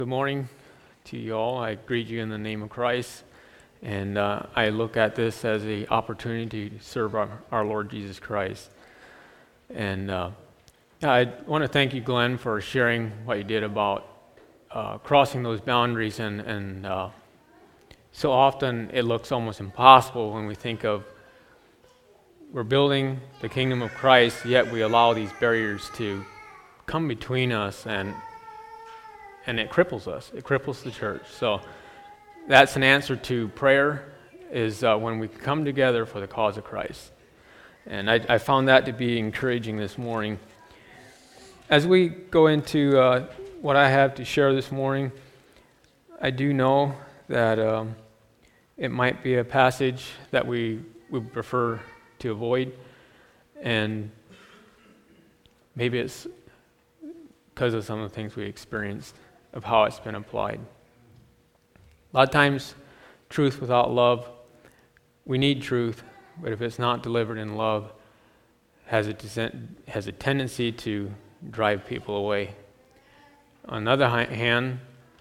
Good morning to you all. I greet you in the name of Christ, and I look at this as an opportunity to serve our Lord Jesus Christ. And I want to thank you, Glenn, for sharing what you did about crossing those boundaries. And so often it looks almost impossible when we think of we're building the kingdom of Christ, yet we allow these barriers to come between us, and it cripples us. It cripples the church. So that's an answer to prayer, is when we come together for the cause of Christ. And I found that to be encouraging this morning. As we go into what I have to share this morning, I do know that it might be a passage that we would prefer to avoid, and maybe it's because of some of the things we experienced, of how it's been applied. A lot of times, truth without love, we need truth, but if it's not delivered in love, has a tendency to drive people away. On the other hand,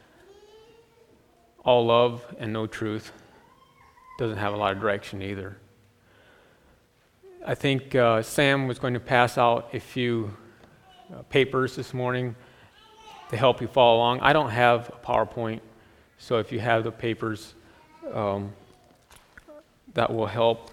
all love and no truth doesn't have a lot of direction either. I think Sam was going to pass out a few papers this morning to help you follow along. I don't have a PowerPoint, so if you have the papers, that will help.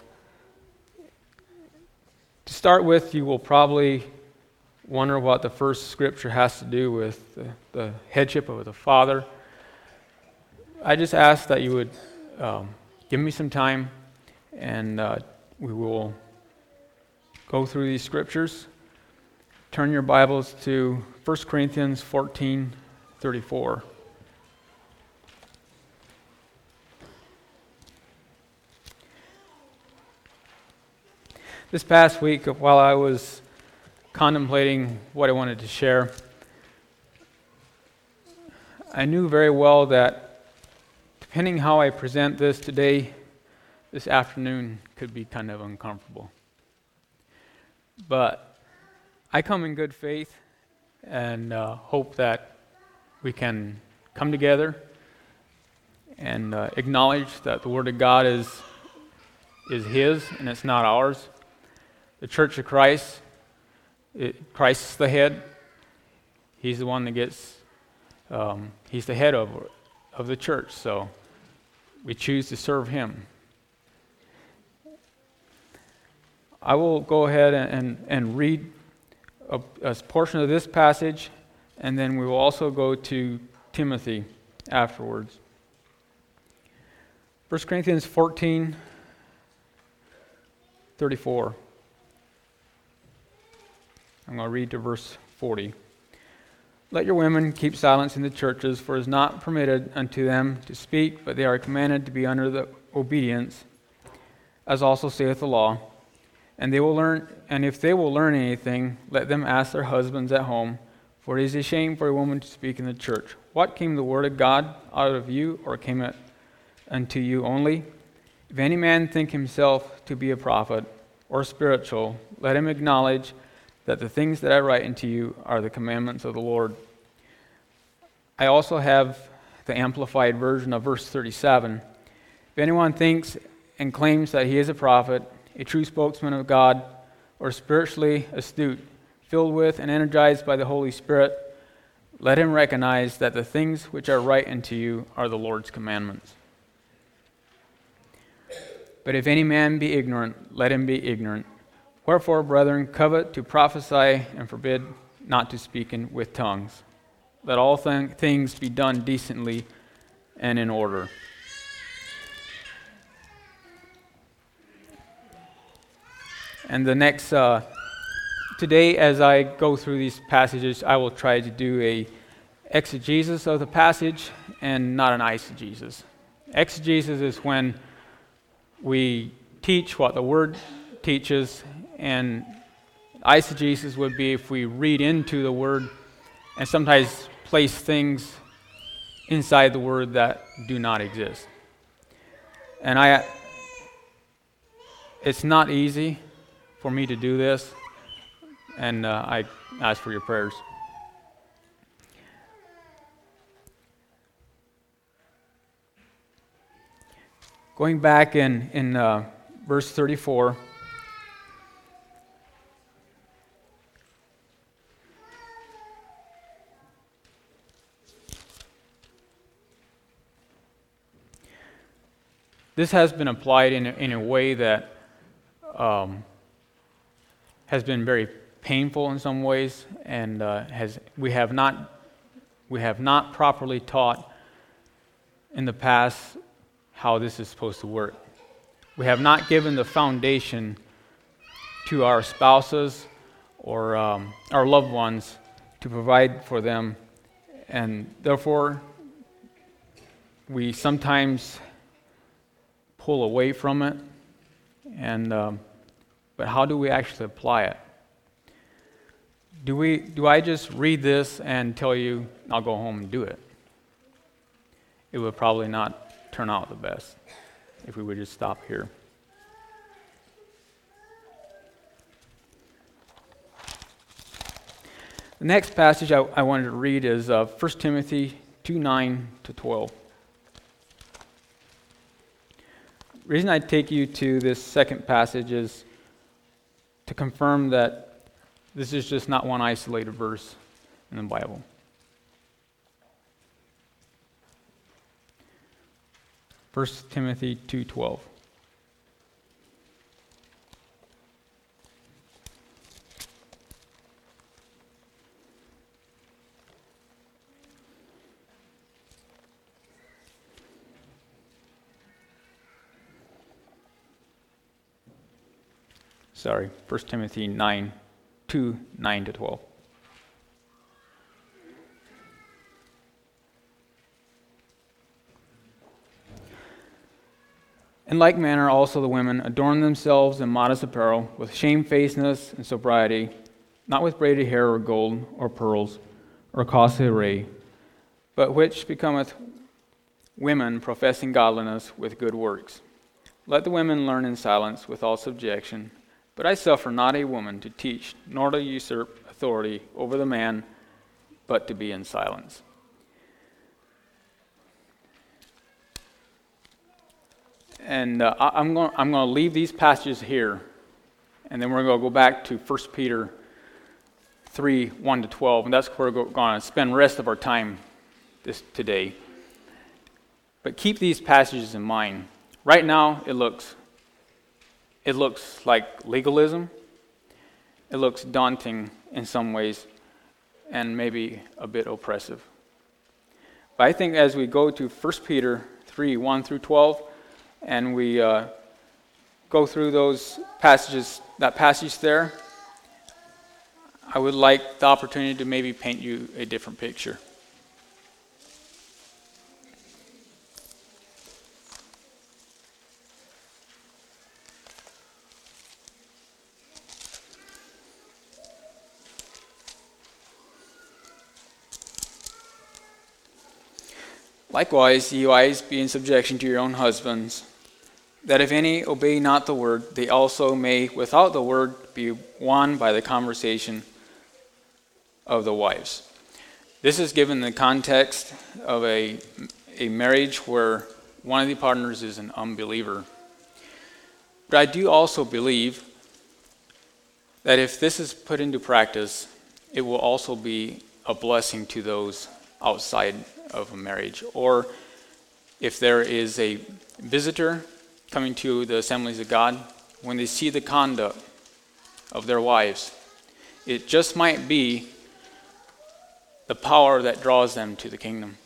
To start with, you will probably wonder what the first scripture has to do with the headship of the Father. I just ask that you would give me some time, and we will go through these scriptures. Turn your Bibles to 1 Corinthians 14:34. This past week, while I was contemplating what I wanted to share, I knew very well that depending how I present this today, this afternoon could be kind of uncomfortable. But I come in good faith and hope that we can come together and acknowledge that the Word of God is His and it's not ours. The Church of Christ, Christ is the head. He's the one that gets, He's the head of the church, so we choose to serve Him. I will go ahead and read a portion of this passage, and then we will also go to Timothy afterwards. 1 Corinthians 14:34. I'm going to read to verse 40. Let your women keep silence in the churches, for it is not permitted unto them to speak, but they are commanded to be under the obedience, as also saith the law. And if they will learn anything, let them ask their husbands at home, for it is a shame for a woman to speak in the church. What came the word of God out of you, or came it unto you only? If any man think himself to be a prophet or spiritual, let him acknowledge that the things that I write unto you are the commandments of the Lord. I also have the amplified version of verse 37. If anyone thinks and claims that he is a prophet, a true spokesman of God, or spiritually astute, filled with and energized by the Holy Spirit, let him recognize that the things which I write unto you are the Lord's commandments. But if any man be ignorant, let him be ignorant. Wherefore, brethren, covet to prophesy, and forbid not to speak with tongues. Let all things be done decently and in order. And the next, today as I go through these passages, I will try to do a exegesis of the passage and not an eisegesis. Exegesis is when we teach what the Word teaches, and eisegesis would be if we read into the Word and sometimes place things inside the Word that do not exist. And it's not easy for me to do this, and I ask for your prayers. Going back in verse 34, this has been applied in a way that has been very painful in some ways, and we have not properly taught in the past how this is supposed to work. We have not given the foundation to our spouses or our loved ones to provide for them, and therefore we sometimes pull away from it. And but how do we actually apply it? Do I just read this and tell you I'll go home and do it? It would probably not turn out the best if we would just stop here. The next passage I wanted to read is 1 Timothy 2:9-12. The reason I take you to this second passage is to confirm that this is just not one isolated verse in the Bible. First Timothy 2:12. Sorry, 1 Timothy 9:9-12. In like manner also the women adorn themselves in modest apparel, with shamefacedness and sobriety, not with braided hair or gold or pearls or costly array, but which becometh women professing godliness with good works. Let the women learn in silence with all subjection. But I suffer not a woman to teach, nor to usurp authority over the man, but to be in silence. And I'm going to leave these passages here, and then we're going to go back to 1 Peter 3:1-12, and that's where we're going to spend the rest of our time today. But keep these passages in mind. Right now, it looks like legalism. It looks daunting in some ways and maybe a bit oppressive. But I think as we go to 1 Peter 3:1-12 and we go through those passages, that passage there, I would like the opportunity to maybe paint you a different picture. Likewise, ye wives, be in subjection to your own husbands, that if any obey not the word, they also may, without the word, be won by the conversation of the wives. This is given the context of a marriage where one of the partners is an unbeliever. But I do also believe that if this is put into practice, it will also be a blessing to those outside of a marriage. Or if there is a visitor coming to the assemblies of God, when they see the conduct of their wives, it just might be the power that draws them to the kingdom.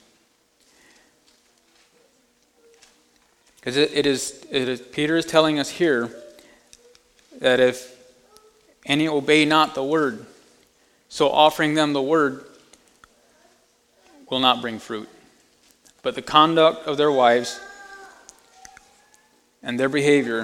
Because it is Peter is telling us here that if any obey not the word, so offering them the word will not bring fruit. But the conduct of their wives and their behavior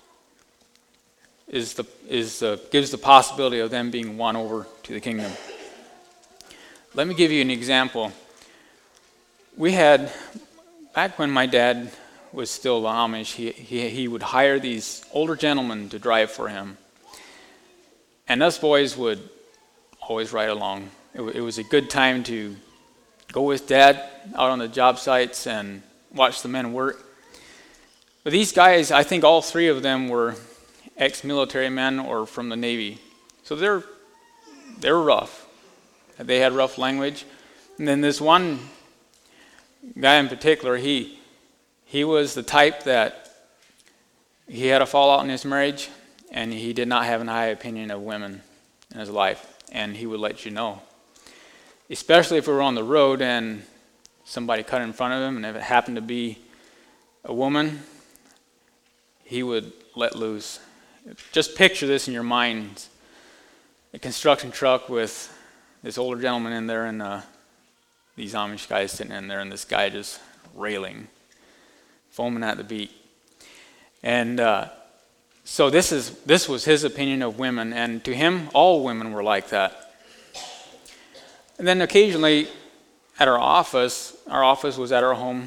gives the possibility of them being won over to the kingdom. Let me give you an example. We had, back when my dad was still Amish, he would hire these older gentlemen to drive for him. And us boys would always ride along. It was a good time to go with Dad out on the job sites and watch the men work. But these guys, I think all three of them were ex-military men or from the Navy. So they were rough. They had rough language. And then this one guy in particular, he was the type that he had a fallout in his marriage, and he did not have a high opinion of women in his life. And he would let you know. Especially if we were on the road and somebody cut in front of him, and if it happened to be a woman, he would let loose. Just picture this in your mind. A construction truck with this older gentleman in there and these Amish guys sitting in there, and this guy just railing, foaming at the beak. And so this was his opinion of women, and to him, all women were like that. And then occasionally at our office was at our home.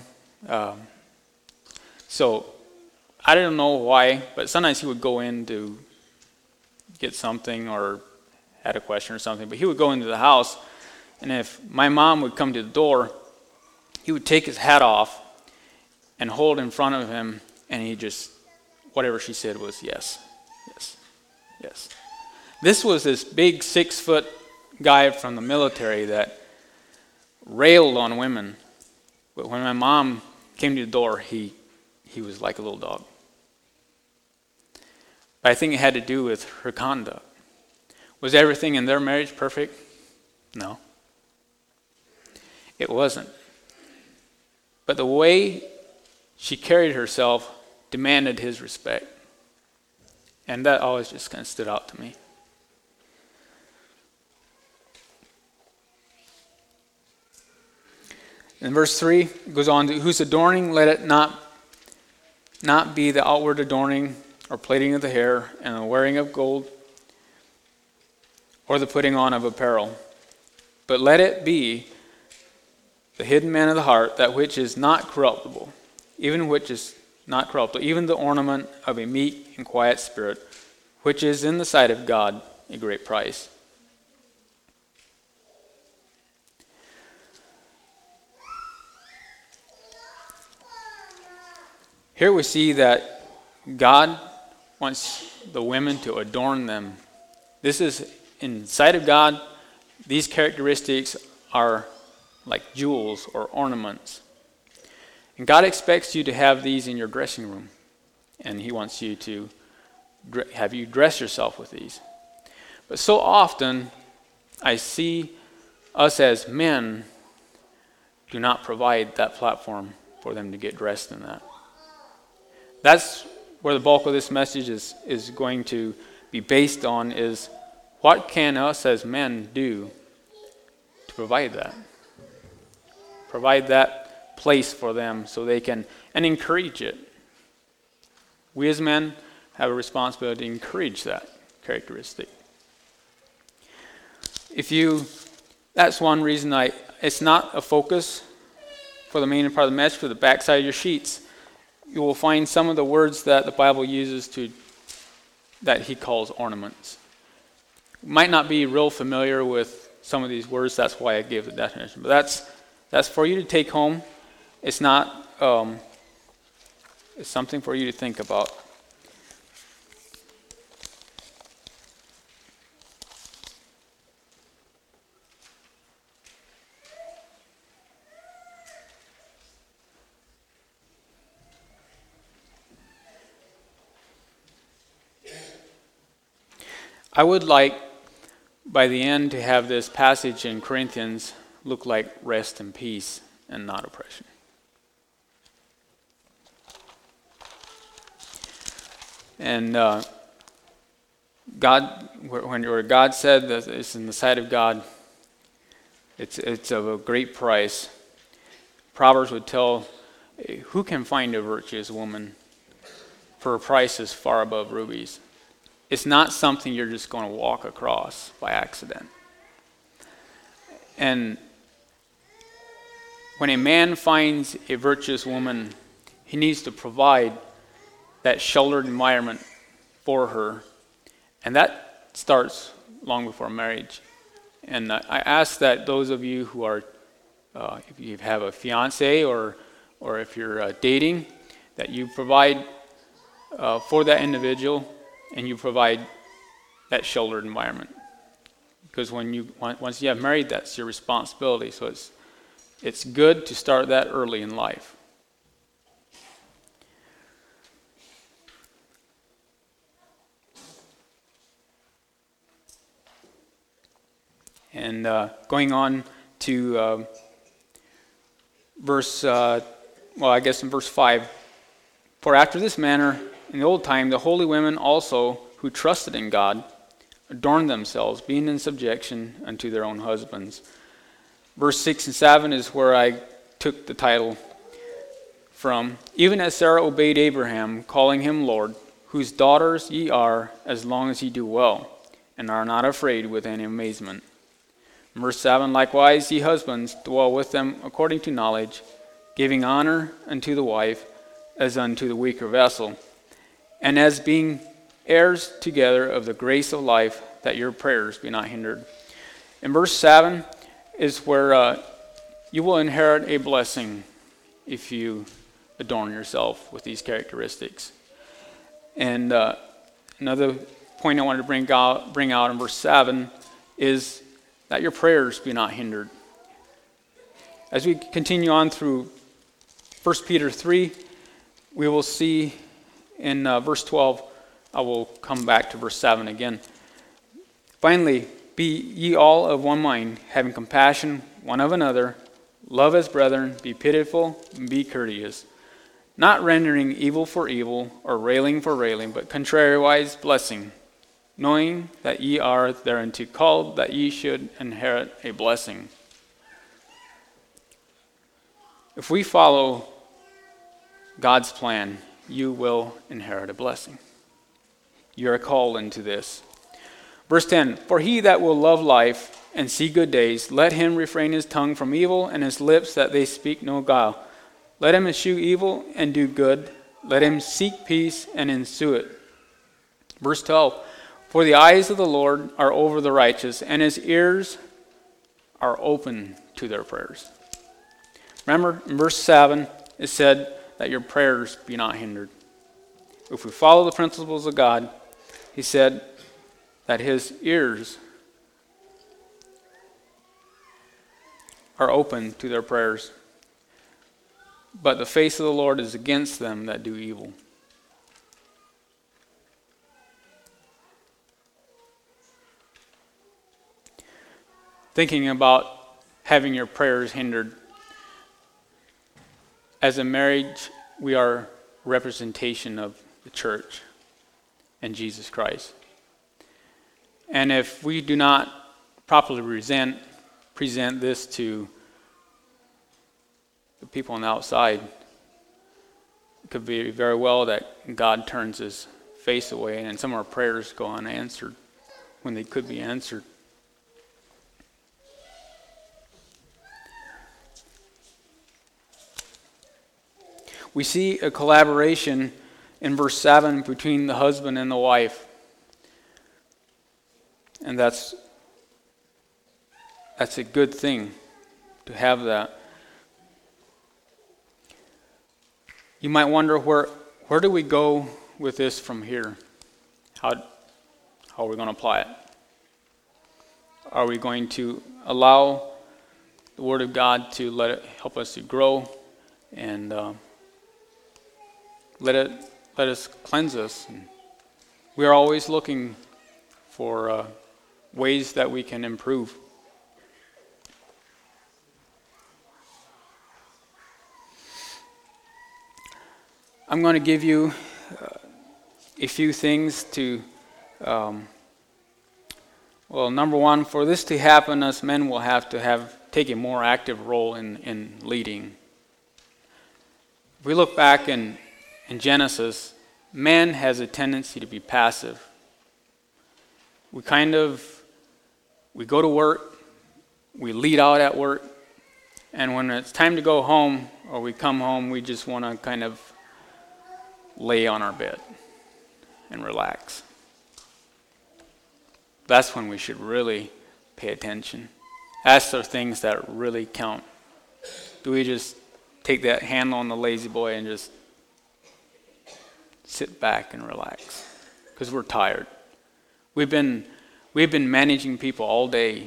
So I don't know why, but sometimes he would go in to get something or had a question or something, but he would go into the house, and if my mom would come to the door, he would take his hat off and hold in front of him, and he just, whatever she said was yes, yes, yes. This was this big 6-foot guy from the military that railed on women, but when my mom came to the door, he was like a little dog. But I think it had to do with her conduct. Was everything in their marriage perfect? No. It wasn't. But the way she carried herself demanded his respect. And that always just kind of stood out to me. In verse 3, it goes on to, whose adorning, let it not be the outward adorning or plaiting of the hair and the wearing of gold or the putting on of apparel, but let it be the hidden man of the heart, that which is not corruptible, even which is not corruptible, even the ornament of a meek and quiet spirit, which is in the sight of God a great price. Here we see that God wants the women to adorn them. This is in the sight of God. These characteristics are like jewels or ornaments. And God expects you to have these in your dressing room. And he wants you to have you dress yourself with these. But so often, I see us as men do not provide that platform for them to get dressed in that. That's where the bulk of this message is going to be based on, is what can us as men do to provide that? Provide that place for them so they can, and encourage it. We as men have a responsibility to encourage that characteristic. That's one reason it's not a focus for the main part of the message, for the backside of your sheets. You will find some of the words that the Bible uses that he calls ornaments. You might not be real familiar with some of these words, that's why I gave the definition. But that's for you to take home. It's not, it's something for you to think about. I would like, by the end, to have this passage in Corinthians look like rest and peace and not oppression. And God, where God said that it's in the sight of God, it's of a great price. Proverbs would tell, who can find a virtuous woman? For her price is far above rubies. It's not something you're just going to walk across by accident. And when a man finds a virtuous woman, he needs to provide that sheltered environment for her. And that starts long before marriage. And I ask that those of you who are, if you have a fiance or if you're dating, that you provide for that individual, and you provide that sheltered environment. Because once you have married, that's your responsibility. So it's good to start that early in life. And going on to in verse 5. For after this manner, in the old time, the holy women also who trusted in God adorned themselves, being in subjection unto their own husbands. Verse 6 and 7 is where I took the title from. Even as Sarah obeyed Abraham, calling him Lord, whose daughters ye are, as long as ye do well, and are not afraid with any amazement. Verse 7, likewise, ye husbands, dwell with them according to knowledge, giving honor unto the wife as unto the weaker vessel, and as being heirs together of the grace of life, that your prayers be not hindered. In verse 7 is where you will inherit a blessing if you adorn yourself with these characteristics. And another point I wanted to bring out in verse 7 is that your prayers be not hindered. As we continue on through 1 Peter 3, we will see in verse 12, I will come back to verse 7 again. Finally, be ye all of one mind, having compassion one of another, love as brethren, be pitiful, and be courteous, not rendering evil for evil, or railing for railing, but contrariwise blessing, knowing that ye are thereunto called, that ye should inherit a blessing. If we follow God's plan, you will inherit a blessing. You are called into this. Verse 10, for he that will love life and see good days, let him refrain his tongue from evil and his lips that they speak no guile. Let him eschew evil and do good. Let him seek peace and ensue it. Verse 12, for the eyes of the Lord are over the righteous, and his ears are open to their prayers. Remember, in verse 7, it said that your prayers be not hindered. If we follow the principles of God, he said that his ears are open to their prayers. But the face of the Lord is against them that do evil. Thinking about having your prayers hindered. As a marriage, we are representation of the church and Jesus Christ. And if we do not properly present this to the people on the outside, it could be very well that God turns his face away and some of our prayers go unanswered when they could be answered. We see a collaboration in verse 7 between the husband and the wife. And that's a good thing to have that. You might wonder where do we go with this from here? How are we going to apply it? Are we going to allow the Word of God to let it help us to grow and let us cleanse us? And we are always looking for ways that we can improve. I'm going to give you a few things to, number one, for this to happen, us men will have to take a more active role in leading. If we look back in Genesis, man has a tendency to be passive. We go to work, we lead out at work, and when it's time to go home or we come home, we just want to kind of lay on our bed and relax. That's when we should really pay attention. That's the things that really count. Do we just take that handle on the lazy boy and just sit back and relax because we're tired. We've been managing people all day.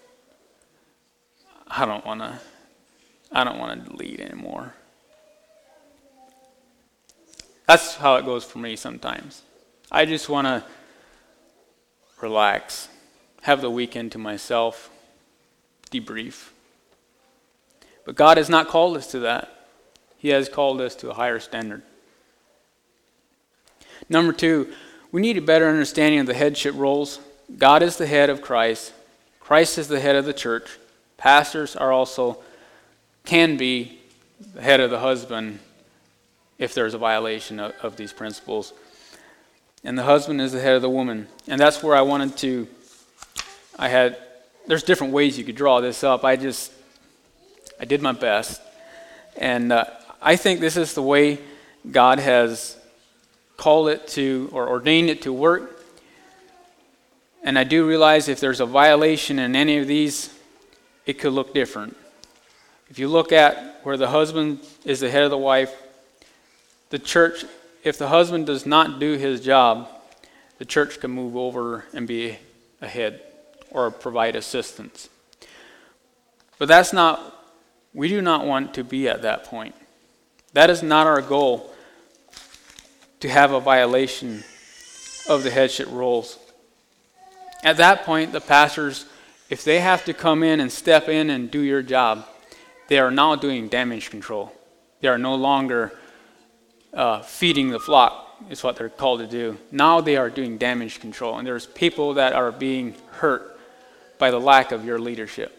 I don't want to lead anymore. That's how it goes for me sometimes. I just want to relax, have the weekend to myself, debrief. But God has not called us to that. He has called us to a higher standard. Number 2, we need a better understanding of the headship roles. God is the head of Christ. Christ is the head of the church. Pastors can be the head of the husband if there's a violation of these principles. And the husband is the head of the woman. And that's where there's different ways you could draw this up. I did my best. And I think this is the way God has called it to, or ordained it to work. And I do realize if there's a violation in any of these, it could look different. If you look at where the husband is the head of the wife, the church, if the husband does not do his job, the church can move over and be a head or provide assistance. But we do not want to be at that point. That is not our goal, to have a violation of the headship roles. At that point, the pastors, if they have to come in and step in and do your job, they are now doing damage control. They are no longer feeding the flock, is what they're called to do. Now they are doing damage control, and there's people that are being hurt by the lack of your leadership.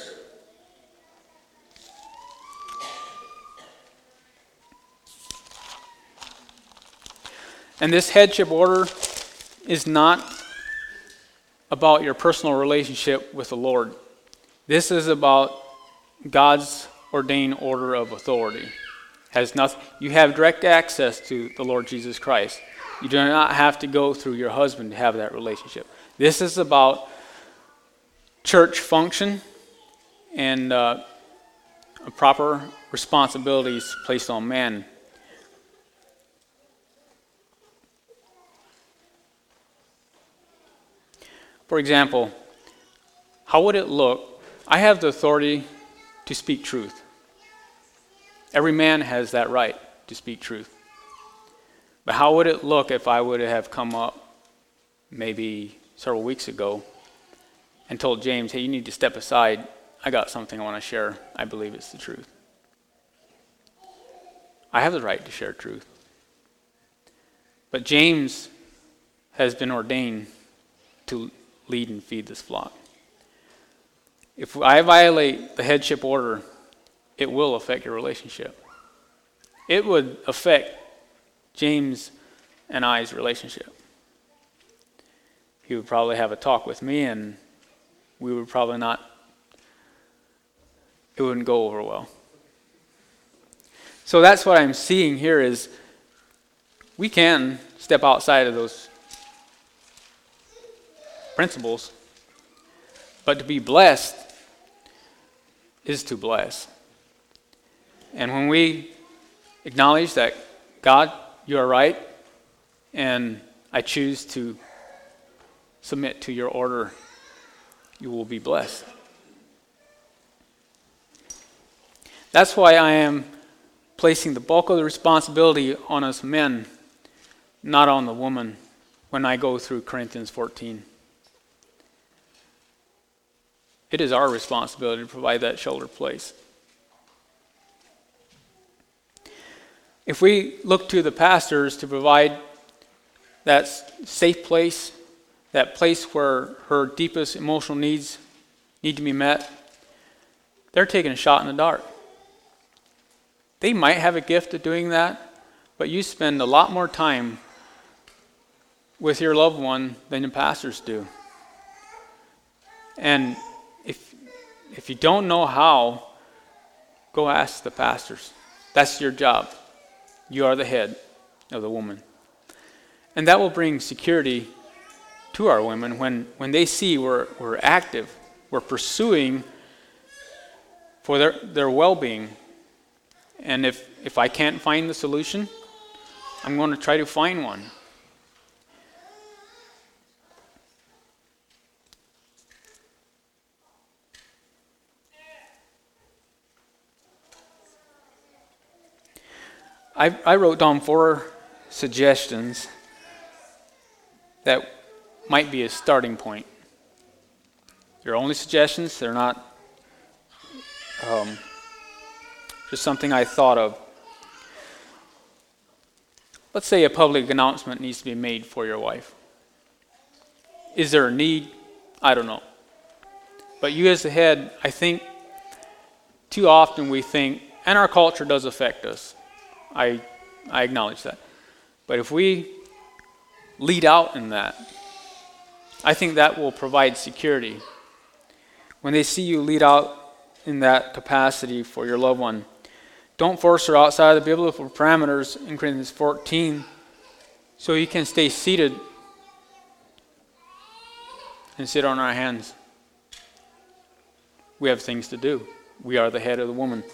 And this headship order is not about your personal relationship with the Lord. This is about God's ordained order of authority. You have direct access to the Lord Jesus Christ. You do not have to go through your husband to have that relationship. This is about church function and proper responsibilities placed on man. For example, how would it look? I have the authority to speak truth. Every man has that right to speak truth. But how would it look if I would have come up maybe several weeks ago and told James, hey, you need to step aside. I got something I want to share. I believe it's the truth. I have the right to share truth. But James has been ordained to lead and feed this flock. If I violate the headship order, it will affect your relationship. It would affect James and I's relationship. He would probably have a talk with me, and we would probably not, it wouldn't go over well. So that's what I'm seeing here is we can step outside of those principles, but to be blessed is to bless. And when we acknowledge that, God, you are right, and I choose to submit to your order, you will be blessed. That's why I am placing the bulk of the responsibility on us men, not on the woman, when I go through Corinthians 14. It is our responsibility to provide that shelter place. If we look to the pastors to provide that safe place, that place where her deepest emotional needs need to be met, they're taking a shot in the dark. They might have a gift of doing that, but you spend a lot more time with your loved one than the pastors do. And if you don't know how, go ask the pastors. That's your job. You are the head of the woman. And that will bring security to our women when they see we're active, we're pursuing for their well-being. And if I can't find the solution, I'm going to try to find one. I wrote down 4 suggestions that might be a starting point. They're only suggestions. They're not just something I thought of. Let's say a public announcement needs to be made for your wife. Is there a need? I don't know. But you as the head, I think too often we think, and our culture does affect us. I acknowledge that. But if we lead out in that, I think that will provide security. When they see you lead out in that capacity for your loved one, don't force her outside of the biblical parameters in Corinthians 14 so you can stay seated and sit on our hands. We have things to do. We are the head of the woman.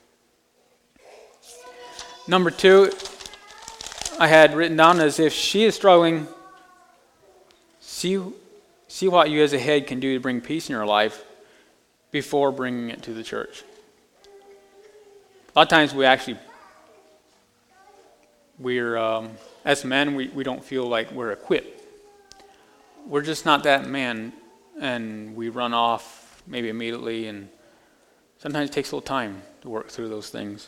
Number 2, I had written down as if she is struggling, see what you as a head can do to bring peace in your life before bringing it to the church. A lot of times we're as men, we don't feel like we're equipped. We're just not that man, and we run off maybe immediately, and sometimes it takes a little time to work through those things.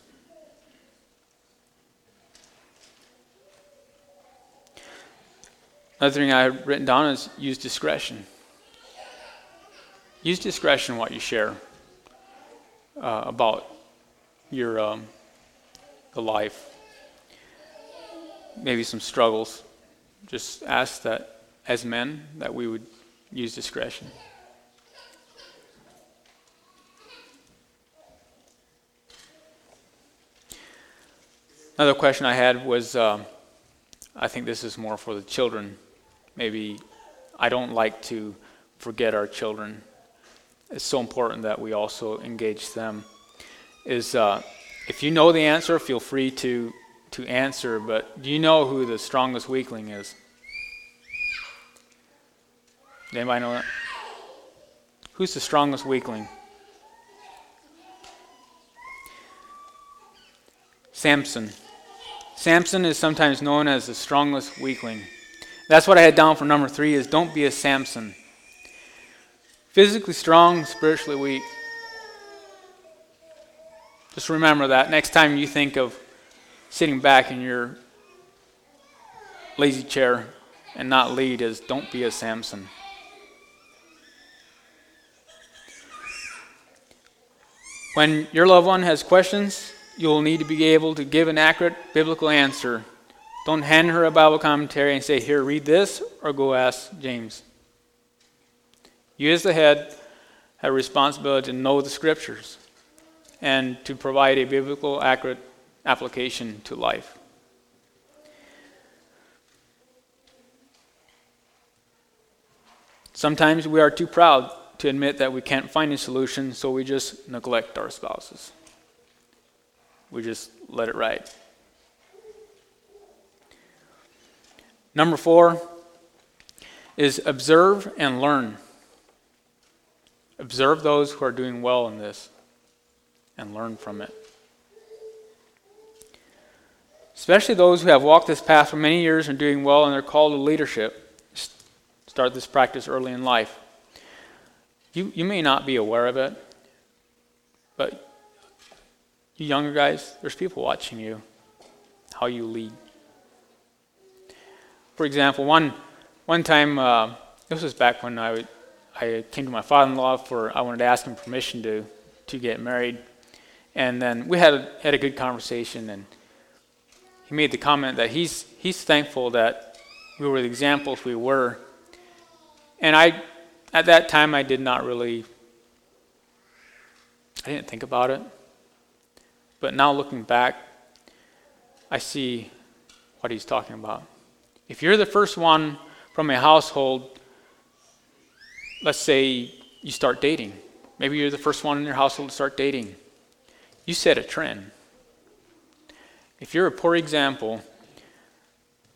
Another thing I had written down is use discretion. Use discretion in what you share about your the life. Maybe some struggles. Just ask that as men that we would use discretion. Another question I had was, I think this is more for the children. Maybe I don't like to forget our children. It's so important that we also engage them. If you know the answer, feel free to answer, but do you know who the strongest weakling is? Anybody know that? Who's the strongest weakling? Samson. Samson is sometimes known as the strongest weakling. That's what I had down for number 3 is don't be a Samson. Physically strong, spiritually weak. Just remember that next time you think of sitting back in your lazy chair and not lead is don't be a Samson. When your loved one has questions, you'll need to be able to give an accurate biblical answer. Don't hand her a Bible commentary and say, here, read this, or go ask James. You as the head have a responsibility to know the scriptures and to provide a biblical, accurate application to life. Sometimes we are too proud to admit that we can't find a solution, so we just neglect our spouses. We just let it ride. Number 4 is observe and learn. Observe those who are doing well in this and learn from it. Especially those who have walked this path for many years and doing well and they're called to leadership. Start this practice early in life. You may not be aware of it, but you younger guys, there's people watching you, how you lead. For example, one time, this was back when I came to my father-in-law I wanted to ask him permission to get married. And then we had a good conversation, and he made the comment that he's thankful that we were the examples we were. And at that time, I didn't think about it. But now looking back, I see what he's talking about. If you're the first one from a household, let's say you start dating. Maybe you're the first one in your household to start dating. You set a trend. If you're a poor example,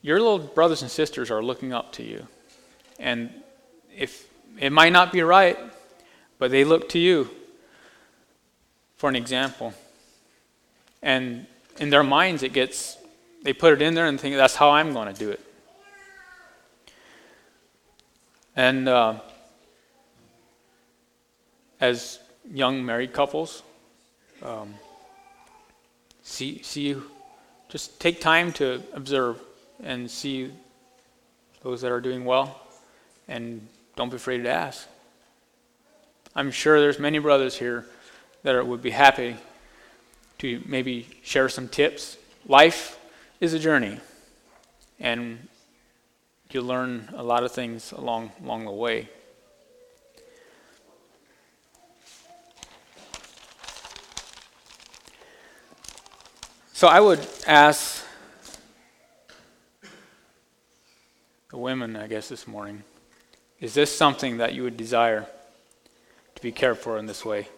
your little brothers and sisters are looking up to you. And if it might not be right, but they look to you for an example. And in their minds, they put it in there and think, that's how I'm going to do it. And as young married couples, just take time to observe and see those that are doing well, and don't be afraid to ask. I'm sure there's many brothers here that would be happy to maybe share some tips. Life is a journey, and you learn a lot of things along the way. So I would ask the women, I guess, this morning, is this something that you would desire to be cared for in this way?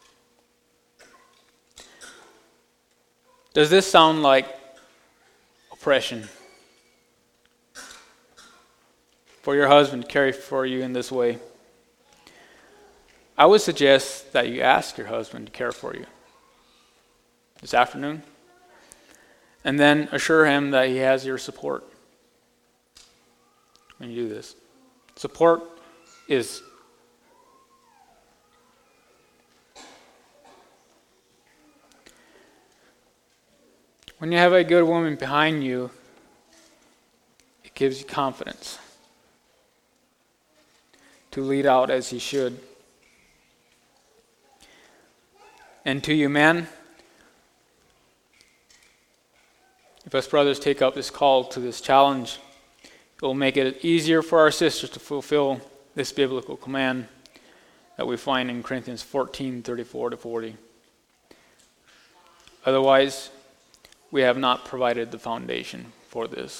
Does this sound like oppression for your husband to care for you in this way? I would suggest that you ask your husband to care for you this afternoon, and then assure him that he has your support when you do this. Support is when you have a good woman behind you, it gives you confidence to lead out as he should. And to you men, if us brothers take up this call to this challenge, it will make it easier for our sisters to fulfill this biblical command that we find in Corinthians 14:34-40. Otherwise, we have not provided the foundation for this.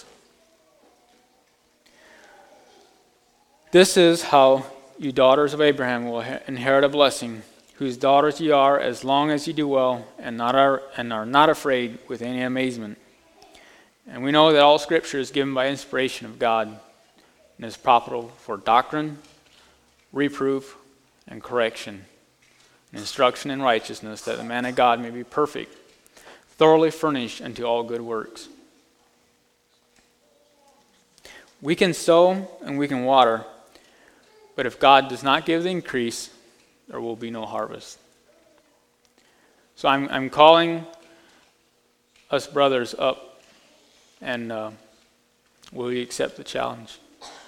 This is how you daughters of Abraham will inherit a blessing, whose daughters ye are, as long as ye do well, and are not afraid with any amazement. And we know that all Scripture is given by inspiration of God and is profitable for doctrine, reproof, and correction, and instruction in righteousness, that the man of God may be perfect, thoroughly furnished unto all good works. We can sow and we can water, but if God does not give the increase, there will be no harvest. So I'm calling us brothers up, and will you accept the challenge?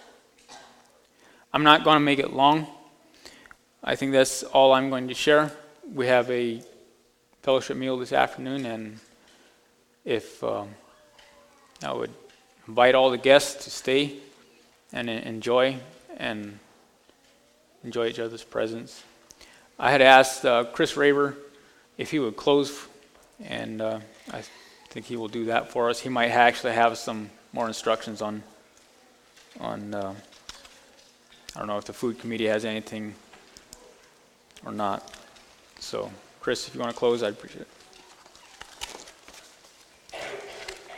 I'm not going to make it long. I think that's all I'm going to share. We have a fellowship meal this afternoon, and if I would invite all the guests to stay and enjoy each other's presence. I had asked Chris Raver if he would close, and I think he will do that for us. He might actually have some more instructions on I don't know if the food committee has anything or not. So, Chris, if you want to close, I'd appreciate it.